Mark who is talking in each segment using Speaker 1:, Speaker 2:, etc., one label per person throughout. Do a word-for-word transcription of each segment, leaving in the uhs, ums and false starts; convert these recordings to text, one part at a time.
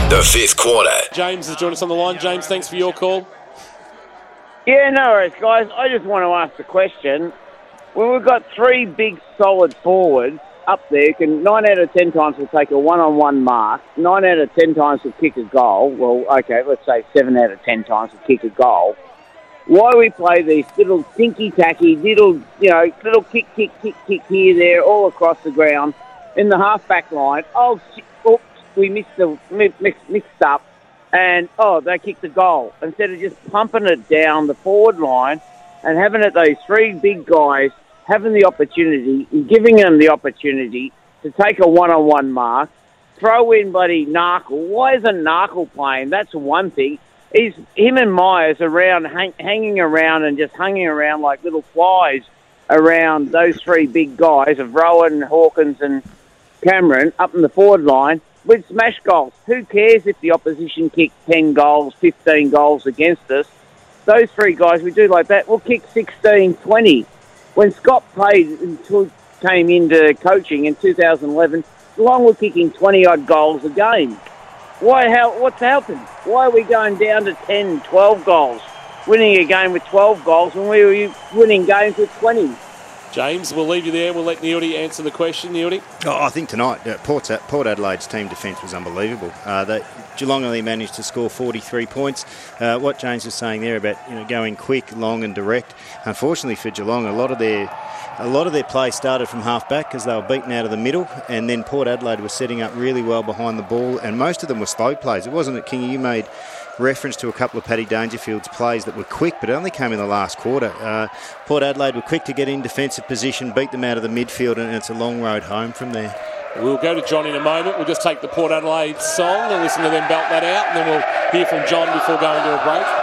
Speaker 1: The fifth quarter.
Speaker 2: James has joined us on the line. James, thanks for your call.
Speaker 3: Yeah, no worries, guys. I just want to ask the question. When we've got three big, solid forwards up there, can nine out of ten times we'll take a one-on-one mark, nine out of ten times we'll kick a goal. Well, okay, let's say seven out of ten times we'll kick a goal. Why we play these little tinky-tacky, little, you know, little kick, kick, kick, kick here, there, all across the ground in the half-back line. Oh, oops, we missed the mixed, mixed up, and oh, they kicked the goal instead of just pumping it down the forward line and having it those three big guys having the opportunity and giving them the opportunity to take a one-on-one mark, throw in bloody Narkle. Why isn't Narkle playing? That's one thing. He's him and Myers around, hang, hanging around and just hanging around like little flies around those three big guys of Rowan, Hawkins and Cameron up in the forward line with smash goals. Who cares if the opposition kick ten goals, fifteen goals against us? Those three guys, we do like that, we'll kick sixteen, twenty. When Scott played until came into coaching in two thousand eleven, Geelong were kicking twenty-odd goals a game. Why? How? What's happened? Why are we going down to ten, twelve goals, winning a game with twelve goals when we were winning games with twenty?
Speaker 2: James, we'll leave you there. We'll let Neildy answer the question. Neildy?
Speaker 4: Oh, I think tonight, uh, Port's, Port Adelaide's team defence was unbelievable. Uh, they, Geelong only managed to score forty-three points. Uh, what James was saying there about you know going quick, long and direct, unfortunately for Geelong, a lot of their a lot of their play started from half-back because they were beaten out of the middle, and then Port Adelaide was setting up really well behind the ball, and most of them were slow plays. It wasn't that, Kingy, you made reference to a couple of Paddy Dangerfield's plays that were quick, but it only came in the last quarter. Uh, Port Adelaide were quick to get in defensive position, beat them out of the midfield, and it's a long road home from there.
Speaker 2: We'll go to John in a moment. We'll just take the Port Adelaide song and listen to them belt that out, and then we'll hear from John before going to a break.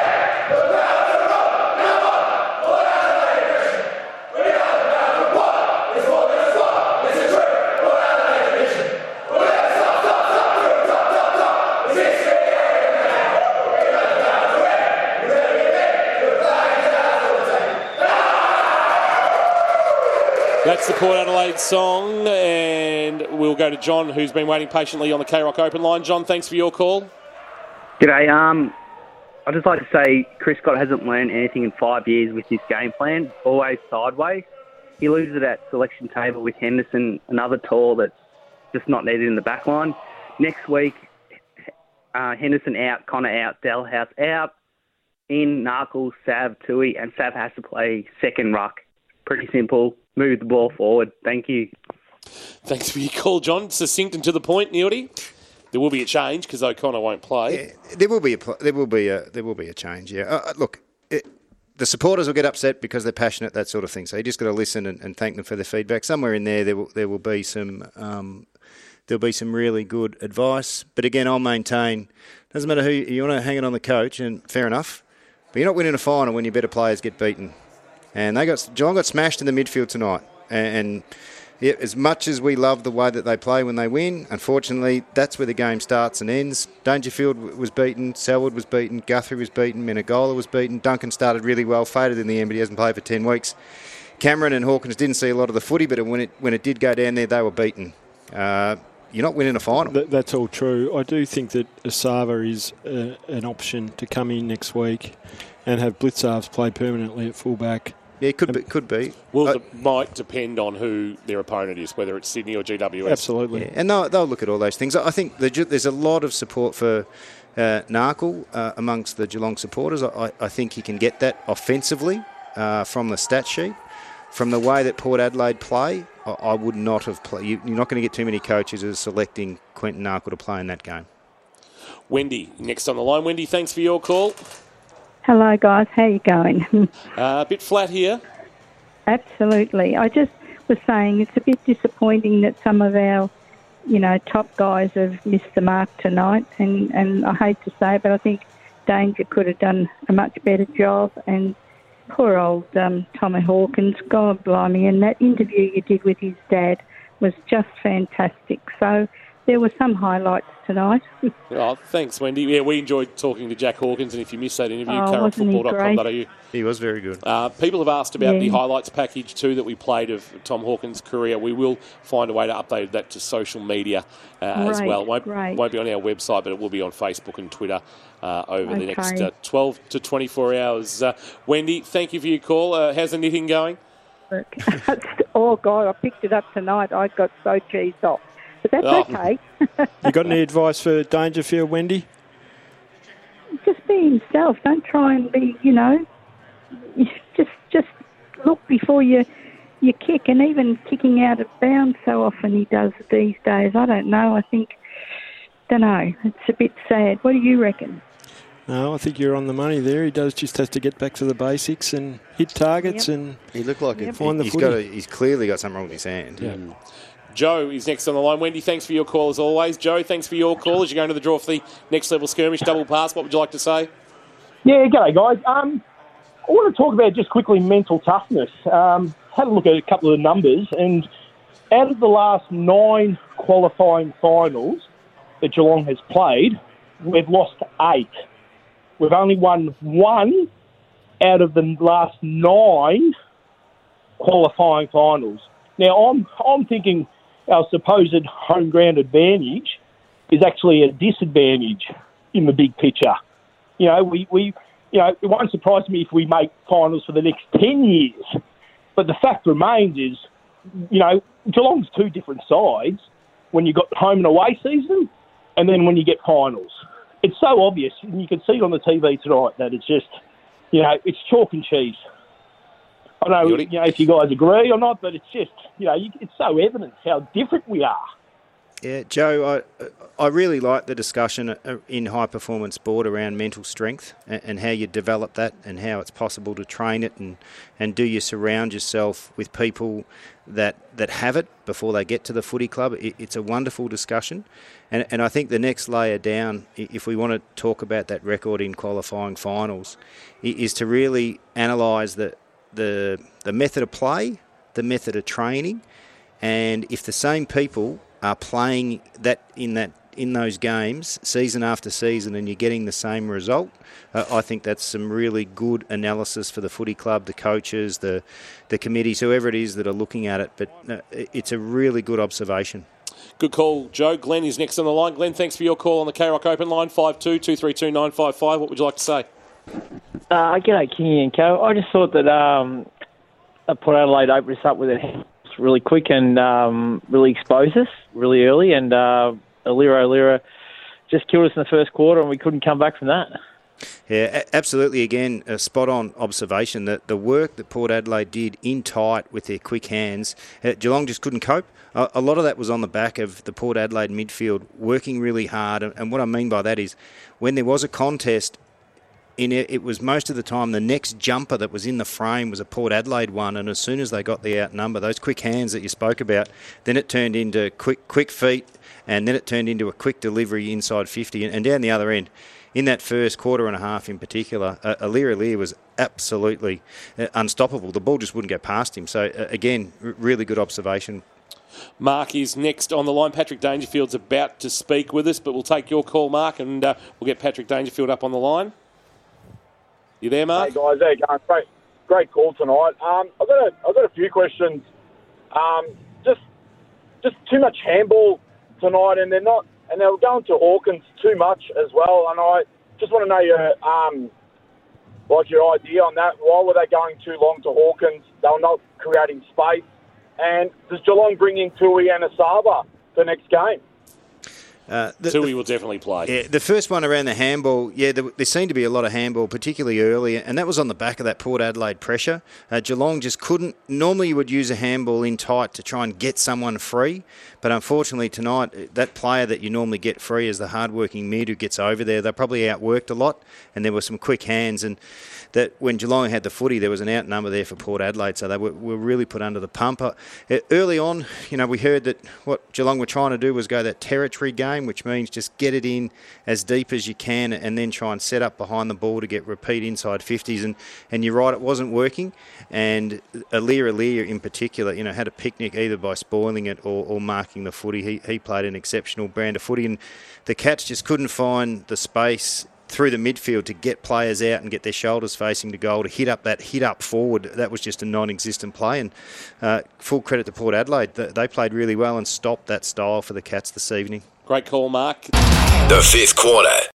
Speaker 2: That's the Port Adelaide song, and we'll go to John, who's been waiting patiently on the K-Rock Open line. John, thanks for your call.
Speaker 5: G'day. Um, I'd just like to say Chris Scott hasn't learned anything in five years with his game plan, always sideways. He loses at selection table with Henderson, another tall that's just not needed in the back line. Next week, uh, Henderson out, Connor out, Dalhouse out, in, Narkle, Sav, Tui, and Sav has to play second ruck. Pretty simple. Move the ball forward. Thank you.
Speaker 2: Thanks for your call, John. Succinct and to the point, Neildy. There will be a change because O'Connor won't play.
Speaker 4: Yeah, there will be a there will be a there will be a change. Yeah, uh, look, it, the supporters will get upset because they're passionate, that sort of thing. So you just got to listen and, and thank them for their feedback. Somewhere in there, there will there will be some um, there'll be some really good advice. But again, I'll maintain doesn't matter who you want to hang it on the coach, and fair enough. But you're not winning a final when your better players get beaten. And they got Geelong got smashed in the midfield tonight. And, and yeah, as much as we love the way that they play when they win, unfortunately, that's where the game starts and ends. Dangerfield was beaten, Selwood was beaten, Guthrie was beaten, Menegola was beaten. Duncan started really well, faded in the end, but he hasn't played for ten weeks. Cameron and Hawkins didn't see a lot of the footy, but when it when it did go down there, they were beaten. Uh, you're not winning a final.
Speaker 6: Th- that's all true. I do think that Asava is uh, an option to come in next week and have Blitzarves play permanently at fullback.
Speaker 4: Yeah, it could be. Could be.
Speaker 2: Well,
Speaker 4: uh,
Speaker 2: it might depend on who their opponent is, whether it's Sydney or G W S.
Speaker 6: Absolutely.
Speaker 4: Yeah, and they'll, they'll look at all those things. I think the, there's a lot of support for uh, Narkle uh, amongst the Geelong supporters. I, I think he can get that offensively uh, from the stat sheet. From the way that Port Adelaide play, I, I would not have played. You, you're not going to get too many coaches as selecting Quentin Narkle to play in that game.
Speaker 2: Wendy, next on the line. Wendy, thanks for your call.
Speaker 7: Hello, guys. How you going?
Speaker 2: uh, a bit flat here.
Speaker 7: Absolutely. I just was saying it's a bit disappointing that some of our, you know, top guys have missed the mark tonight. And, and I hate to say it, but I think Danger could have done a much better job. And poor old um, Tommy Hawkins, God blimey. And that interview you did with his dad was just fantastic. So there were some highlights tonight.
Speaker 2: Oh, thanks, Wendy. Yeah, we enjoyed talking to Jack Hawkins, and if you missed that interview,
Speaker 7: oh,
Speaker 2: carrot football dot com dot a u.
Speaker 4: He was very good.
Speaker 2: Uh, people have asked about
Speaker 7: Yeah.
Speaker 2: the highlights package too that we played of Tom Hawkins' career. We will find a way to update that to social media uh, as
Speaker 7: Great,
Speaker 2: well. It won't,
Speaker 7: great.
Speaker 2: won't be on our website, but it will be on Facebook and Twitter uh, over the next
Speaker 7: Okay.
Speaker 2: uh, twelve to twenty-four hours. Uh, Wendy, thank you for your call. Uh, how's the knitting going?
Speaker 7: Oh, God, I picked it up tonight. I got so cheesed off. But that's
Speaker 2: Oh.
Speaker 7: okay.
Speaker 6: You got any advice for Dangerfield, Wendy?
Speaker 7: Just be himself. Don't try and be, you know, just just look before you you kick. And even kicking out of bounds so often he does these days. I don't know. I think, don't know. It's a bit sad. What do you reckon?
Speaker 6: No, I think you're on the money there. He does just have to get back to the basics and hit targets
Speaker 7: Yep.
Speaker 6: and
Speaker 4: He looked like
Speaker 6: Yep.
Speaker 4: it,
Speaker 6: Find the
Speaker 4: he's
Speaker 6: footy.
Speaker 4: got. A, he's clearly got something wrong with his hand.
Speaker 6: Yeah.
Speaker 2: Joe is next on the line. Wendy, thanks for your call as always. Joe, thanks for your call as you're going to the draw for the next level skirmish double pass. What would you like to say?
Speaker 1: Yeah, g'day guys. Um, I want to talk about just quickly mental toughness. Um, had a look at a couple of the numbers, and out of the last nine qualifying finals that Geelong has played, we've lost eight. We've only won one out of the last nine qualifying finals. Now, I'm I'm thinking our supposed home ground advantage is actually a disadvantage in the big picture. You know, we, we you know, it won't surprise me if we make finals for the next ten years. But the fact remains is, you know, Geelong's two different sides when you've got home and away season and then when you get finals. It's so obvious, and you can see it on the T V tonight, that it's just, you know, it's chalk and cheese. I don't know, you know, if you guys agree or not, but it's just, you know, you, it's so evident how different we are.
Speaker 4: Yeah, Joe, I I really like the discussion in high performance sport around mental strength and, and how you develop that and how it's possible to train it, and, and do you surround yourself with people that that have it before they get to the footy club. It, it's a wonderful discussion, and and I think the next layer down, if we want to talk about that record in qualifying finals, is to really analyse the the the method of play, the method of training, and if the same people are playing that in that in those games season after season and you're getting the same result, uh, I think that's some really good analysis for the footy club, the coaches, the the committees, whoever it is that are looking at it. But uh, it's a really good observation.
Speaker 2: Good call, Joe. Glenn is next on the line. Glenn, thanks for your call on the K-Rock Open line, five two two three two nine five five. What would you like to say?
Speaker 8: Uh, g'day, Kingy and Co. I just thought that um, Port Adelaide opened us up with it really quick and um, really exposed us really early, and uh, Alira Alira just killed us in the first quarter, and we couldn't come back from that.
Speaker 4: Yeah, a- absolutely. Again, a spot-on observation. That the work that Port Adelaide did in tight with their quick hands, uh, Geelong just couldn't cope. A, a lot of that was on the back of the Port Adelaide midfield working really hard, and, and what I mean by that is when there was a contest, in it, it was most of the time the next jumper that was in the frame was a Port Adelaide one, and as soon as they got the outnumber, those quick hands that you spoke about, then it turned into quick quick feet, and then it turned into a quick delivery inside fifty, and, and down the other end. In that first quarter and a half in particular, uh, Alira Alira was absolutely uh, unstoppable. The ball just wouldn't get past him. So, uh, again, r- really good observation.
Speaker 2: Mark is next on the line. Patrick Dangerfield's about to speak with us, but we'll take your call, Mark, and uh, we'll get Patrick Dangerfield up on the line. You there, Mark?
Speaker 9: Hey guys, how you going? Great, great call tonight. Um, I've got a, I've got a few questions. Um, just, just too much handball tonight, and they're not, and they were going to Hawkins too much as well. And I just want to know your, um, like your idea on that. Why were they going too long to Hawkins? They were not creating space. And does Geelong bring in Tui and Asava for next game?
Speaker 4: Uh, the,
Speaker 2: Tui will definitely play.
Speaker 4: Yeah, the first one around the handball, yeah, there, there seemed to be a lot of handball, particularly early, and that was on the back of that Port Adelaide pressure. Uh, Geelong just couldn't. Normally you would use a handball in tight to try and get someone free, but unfortunately tonight, that player that you normally get free is the hard-working mid who gets over there. They probably outworked a lot, and there were some quick hands, and that when Geelong had the footy, there was an outnumber there for Port Adelaide, so they were, were really put under the pump. Uh, early on, you know, we heard that what Geelong were trying to do was go that territory game, which means just get it in as deep as you can and then try and set up behind the ball to get repeat inside fifties. And, and you're right, it wasn't working. And Alira Alira in particular, you know, had a picnic either by spoiling it or, or marking the footy. He, he played an exceptional brand of footy, and the Cats just couldn't find the space through the midfield to get players out and get their shoulders facing the goal, to hit up that hit up forward, that was just a non-existent play. And uh, full credit to Port Adelaide. They played really well and stopped that style for the Cats this evening.
Speaker 2: Great call, Mark.
Speaker 10: The fifth quarter.